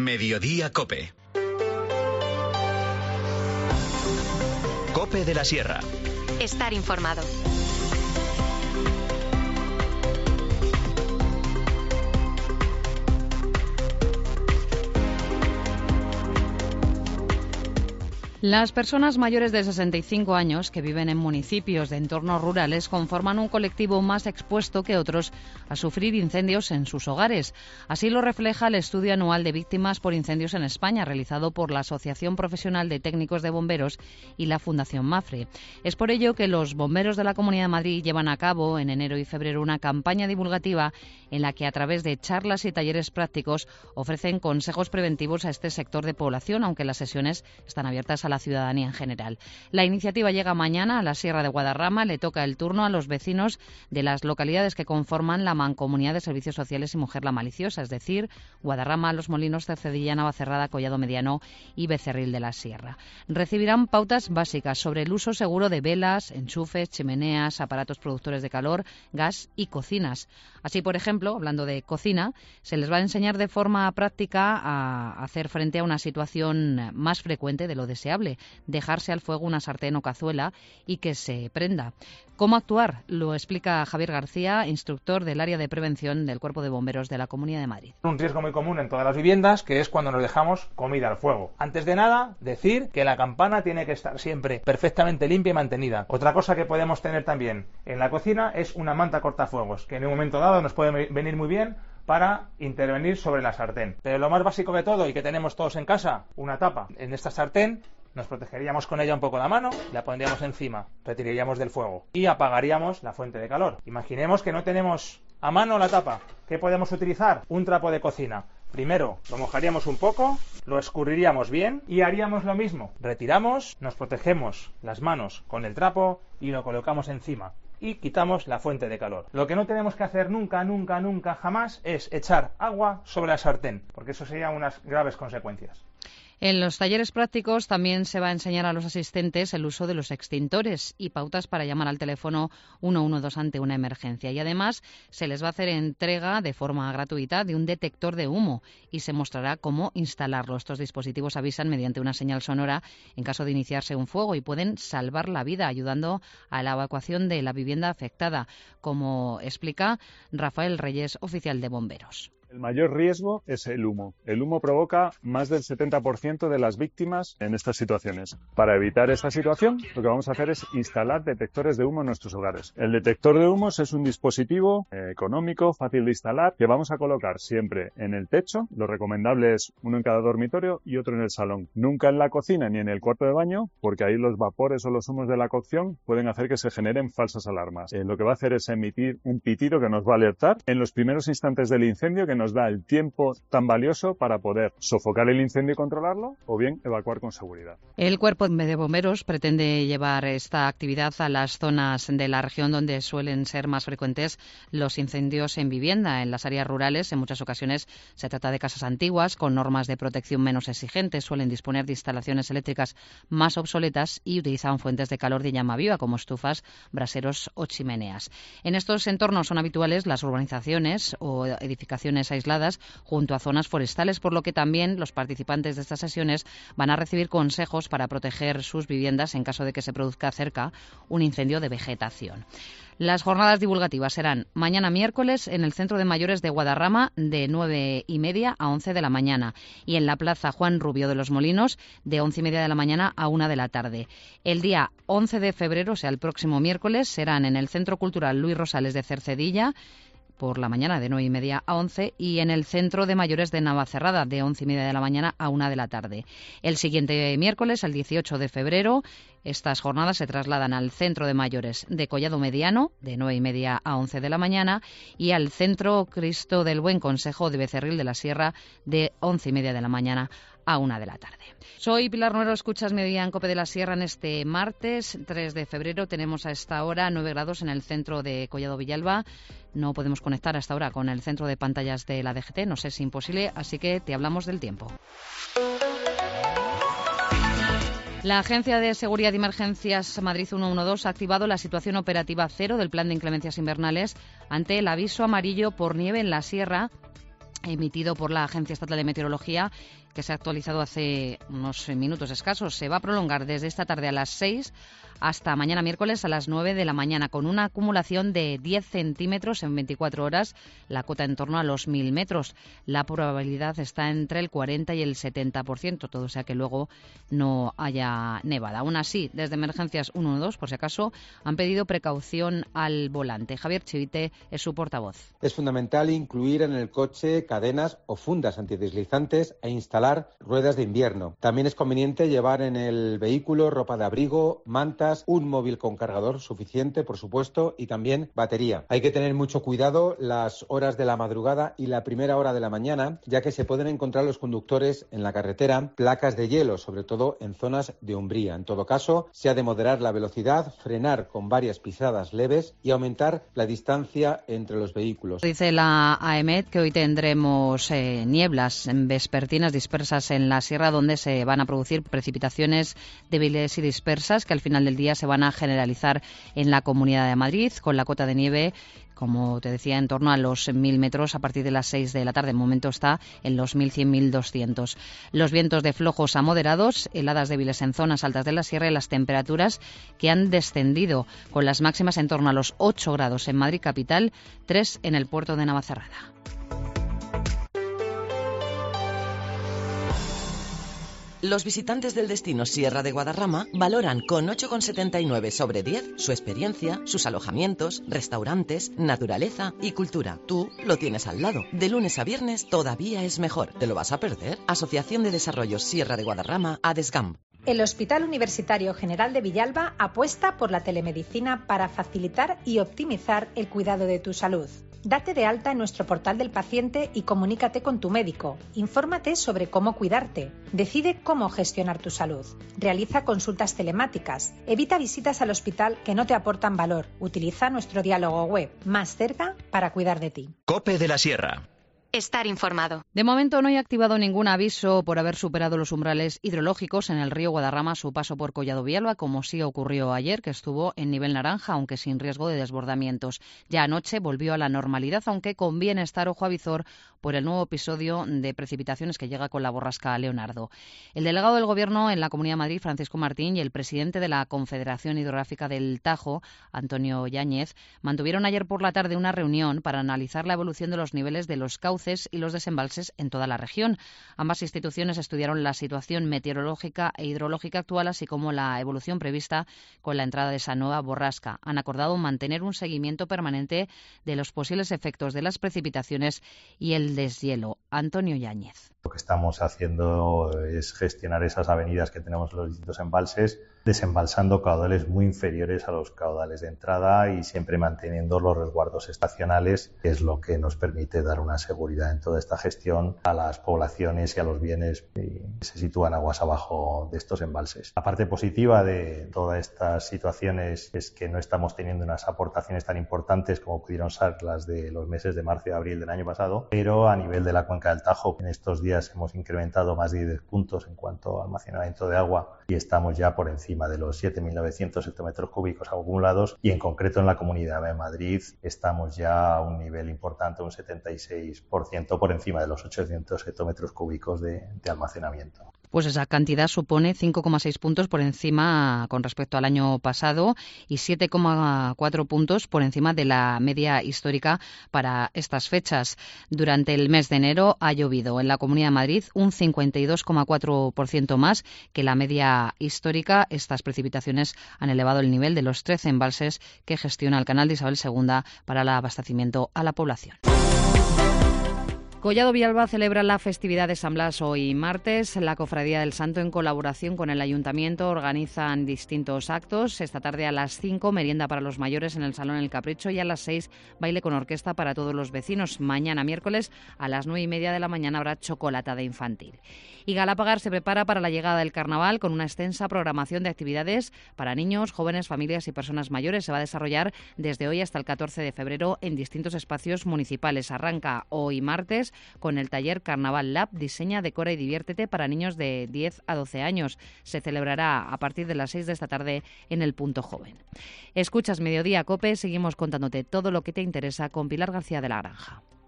Mediodía Cope. Cope de la Sierra. Estar informado. Las personas mayores de 65 años que viven en municipios de entornos rurales conforman un colectivo más expuesto que otros a sufrir incendios en sus hogares. Así lo refleja el estudio anual de víctimas por incendios en España, realizado por la Asociación Profesional de Técnicos de Bomberos y la Fundación Mafre. Es por ello que los bomberos de la Comunidad de Madrid llevan a cabo en enero y febrero una campaña divulgativa en la que, a través de charlas y talleres prácticos, ofrecen consejos preventivos a este sector de población, aunque las sesiones están abiertas a la ciudadanía en general. La iniciativa llega mañana a la Sierra de Guadarrama. Le toca el turno a los vecinos de las localidades que conforman la Mancomunidad de Servicios Sociales y Mujer la Maliciosa, es decir, Guadarrama, Los Molinos, Cercedilla, Navacerrada, Collado Mediano y Becerril de la Sierra. Recibirán pautas básicas sobre el uso seguro de velas, enchufes, chimeneas, aparatos productores de calor, gas y cocinas. Así, por ejemplo, hablando de cocina, se les va a enseñar de forma práctica a hacer frente a una situación más frecuente de lo deseable: dejarse al fuego una sartén o cazuela y que se prenda. ¿Cómo actuar? Lo explica Javier García, instructor del área de prevención del Cuerpo de Bomberos de la Comunidad de Madrid. Un riesgo muy común en todas las viviendas, que es cuando nos dejamos comida al fuego. Antes de nada, decir que la campana tiene que estar siempre perfectamente limpia y mantenida. Otra cosa que podemos tener también en la cocina es una manta cortafuegos, que en un momento dado nos puede venir muy bien para intervenir sobre la sartén. Pero lo más básico de todo, y que tenemos todos en casa, una tapa. En esta sartén nos protegeríamos con ella un poco la mano, la pondríamos encima, retiraríamos del fuego y apagaríamos la fuente de calor. Imaginemos que no tenemos a mano la tapa. ¿Qué podemos utilizar? Un trapo de cocina. Primero lo mojaríamos un poco, lo escurriríamos bien y haríamos lo mismo. Retiramos, nos protegemos las manos con el trapo y lo colocamos encima. Y quitamos la fuente de calor. Lo que no tenemos que hacer nunca, jamás es echar agua sobre la sartén, porque eso sería unas graves consecuencias. En los talleres prácticos también se va a enseñar a los asistentes el uso de los extintores y pautas para llamar al teléfono 112 ante una emergencia. Y además se les va a hacer entrega de forma gratuita de un detector de humo y se mostrará cómo instalarlo. Estos dispositivos avisan mediante una señal sonora en caso de iniciarse un fuego y pueden salvar la vida, ayudando a la evacuación de la vivienda afectada, como explica Rafael Reyes, oficial de bomberos. El mayor riesgo es el humo. El humo provoca más del 70% de las víctimas en estas situaciones. Para evitar esta situación, lo que vamos a hacer es instalar detectores de humo en nuestros hogares. El detector de humos es un dispositivo económico, fácil de instalar, que vamos a colocar siempre en el techo. Lo recomendable es uno en cada dormitorio y otro en el salón. Nunca en la cocina ni en el cuarto de baño, porque ahí los vapores o los humos de la cocción pueden hacer que se generen falsas alarmas. Lo que va a hacer es emitir un pitido que nos va a alertar en los primeros instantes del incendio, que nos da el tiempo tan valioso para poder sofocar el incendio y controlarlo, o bien evacuar con seguridad. El Cuerpo de Bomberos pretende llevar esta actividad a las zonas de la región donde suelen ser más frecuentes los incendios en vivienda. En las áreas rurales, en muchas ocasiones, se trata de casas antiguas con normas de protección menos exigentes, suelen disponer de instalaciones eléctricas más obsoletas y utilizan fuentes de calor de llama viva como estufas, braseros o chimeneas. En estos entornos son habituales las urbanizaciones o edificaciones aisladas junto a zonas forestales, por lo que también los participantes de estas sesiones van a recibir consejos para proteger sus viviendas en caso de que se produzca cerca un incendio de vegetación. Las jornadas divulgativas serán mañana miércoles en el Centro de Mayores de Guadarrama de 9:30 a 11 de la mañana y en la Plaza Juan Rubio de Los Molinos de 11:30 de la mañana a 1 de la tarde. El día 11 de febrero, o sea, el próximo miércoles, serán en el Centro Cultural Luis Rosales de Cercedilla por la mañana de 9:30 a 11 y en el Centro de Mayores de Navacerrada de 11:30 de la mañana a 1 de la tarde. El siguiente miércoles, el 18 de febrero, estas jornadas se trasladan al Centro de Mayores de Collado Mediano de 9:30 a 11 de la mañana y al Centro Cristo del Buen Consejo de Becerril de la Sierra de 11:30 de la mañana a 1 de la tarde. Soy Pilar Nuero, escuchas Mediodía en Cope de la Sierra. En este martes 3 de febrero tenemos a esta hora 9 grados en el centro de Collado Villalba. No podemos conectar hasta ahora con el centro de pantallas de la DGT, nos es imposible, así que te hablamos del tiempo. La Agencia de Seguridad y Emergencias Madrid 112 ha activado la situación operativa 0 del Plan de Inclemencias Invernales ante el aviso amarillo por nieve en la Sierra emitido por la Agencia Estatal de Meteorología, que se ha actualizado hace unos minutos escasos. Se va a prolongar desde esta tarde a las 6 hasta mañana miércoles a las 9 de la mañana, con una acumulación de 10 centímetros en 24 horas, la cota en torno a los 1.000 metros. La probabilidad está entre el 40 y el 70%, todo sea que luego no haya nevada. Aún así, desde Emergencias 112, por si acaso, han pedido precaución al volante. Javier Chivite es su portavoz. Es fundamental incluir en el coche cadenas o fundas antideslizantes e instalar ruedas de invierno. También es conveniente llevar en el vehículo ropa de abrigo, mantas, un móvil con cargador suficiente, por supuesto, y también batería. Hay que tener mucho cuidado las horas de la madrugada y la primera hora de la mañana, ya que se pueden encontrar los conductores en la carretera placas de hielo, sobre todo en zonas de umbría. En todo caso, se ha de moderar la velocidad, frenar con varias pisadas leves y aumentar la distancia entre los vehículos. Dice la AEMET que hoy tendremos nieblas vespertinas dispersas en la sierra, donde se van a producir precipitaciones débiles y dispersas que al final del día se van a generalizar en la Comunidad de Madrid, con la cota de nieve, como te decía, en torno a los 1.000 metros a partir de las 6 de la tarde. De momento está en los 1.100, 1.200. Los vientos de flojos a moderados, heladas débiles en zonas altas de la sierra y las temperaturas que han descendido, con las máximas en torno a los 8 grados en Madrid capital, 3 en el puerto de Navacerrada. Los visitantes del destino Sierra de Guadarrama valoran con 8,79 sobre 10 su experiencia, sus alojamientos, restaurantes, naturaleza y cultura. Tú lo tienes al lado. De lunes a viernes todavía es mejor. ¿Te lo vas a perder? Asociación de Desarrollo Sierra de Guadarrama, ADESGAM. El Hospital Universitario General de Villalba apuesta por la telemedicina para facilitar y optimizar el cuidado de tu salud. Date de alta en nuestro portal del paciente y comunícate con tu médico. Infórmate sobre cómo cuidarte. Decide cómo gestionar tu salud. Realiza consultas telemáticas. Evita visitas al hospital que no te aportan valor. Utiliza nuestro diálogo web, Más cerca, para cuidar de ti. COPE de la Sierra. Estar informado. De momento no hay activado ningún aviso por haber superado los umbrales hidrológicos en el río Guadarrama a su paso por Collado Villalba, como sí ocurrió ayer, que estuvo en nivel naranja, aunque sin riesgo de desbordamientos. Ya anoche volvió a la normalidad, aunque conviene estar ojo a visor por el nuevo episodio de precipitaciones que llega con la borrasca Leonardo. El delegado del Gobierno en la Comunidad de Madrid, Francisco Martín, y el presidente de la Confederación Hidrográfica del Tajo, Antonio Yáñez, mantuvieron ayer por la tarde una reunión para analizar la evolución de los niveles de los cauces y los desembalses en toda la región. Ambas instituciones estudiaron la situación meteorológica e hidrológica actual, así como la evolución prevista con la entrada de esa nueva borrasca. Han acordado mantener un seguimiento permanente de los posibles efectos de las precipitaciones y el deshielo. Antonio Yáñez. Lo que estamos haciendo es gestionar esas avenidas que tenemos en los distintos embalses, desembalsando caudales muy inferiores a los caudales de entrada y siempre manteniendo los resguardos estacionales, que es lo que nos permite dar una seguridad en toda esta gestión a las poblaciones y a los bienes que se sitúan aguas abajo de estos embalses. La parte positiva de todas estas situaciones es que no estamos teniendo unas aportaciones tan importantes como pudieron ser las de los meses de marzo y abril del año pasado, pero a nivel de la cuenca del Tajo, en estos días hemos incrementado más de 10 puntos en cuanto a almacenamiento de agua y estamos ya por encima de los 7.900 hectómetros cúbicos acumulados, y en concreto en la Comunidad de Madrid estamos ya a un nivel importante, un 76% por encima de los 800 hectómetros cúbicos de almacenamiento. Pues esa cantidad supone 5,6 puntos por encima con respecto al año pasado y 7,4 puntos por encima de la media histórica para estas fechas. Durante el mes de enero ha llovido en la Comunidad de Madrid un 52,4% más que la media histórica. Estas precipitaciones han elevado el nivel de los 13 embalses que gestiona el Canal de Isabel II para el abastecimiento a la población. Collado Villalba celebra la festividad de San Blas hoy martes. La Cofradía del Santo, en colaboración con el Ayuntamiento, organizan distintos actos. Esta tarde a las 5, merienda para los mayores en el Salón El Capricho, y a las 6, baile con orquesta para todos los vecinos. Mañana miércoles a las 9:30 de la mañana habrá chocolatada infantil. Y Galapagar se prepara para la llegada del carnaval con una extensa programación de actividades para niños, jóvenes, familias y personas mayores. Se va a desarrollar desde hoy hasta el 14 de febrero en distintos espacios municipales. Arranca hoy martes con el taller Carnaval Lab, diseña, decora y diviértete para niños de 10 a 12 años. Se celebrará a partir de las 6 de esta tarde en el Punto Joven. Escuchas Mediodía COPE, seguimos contándote todo lo que te interesa con Pilar García de la Granja.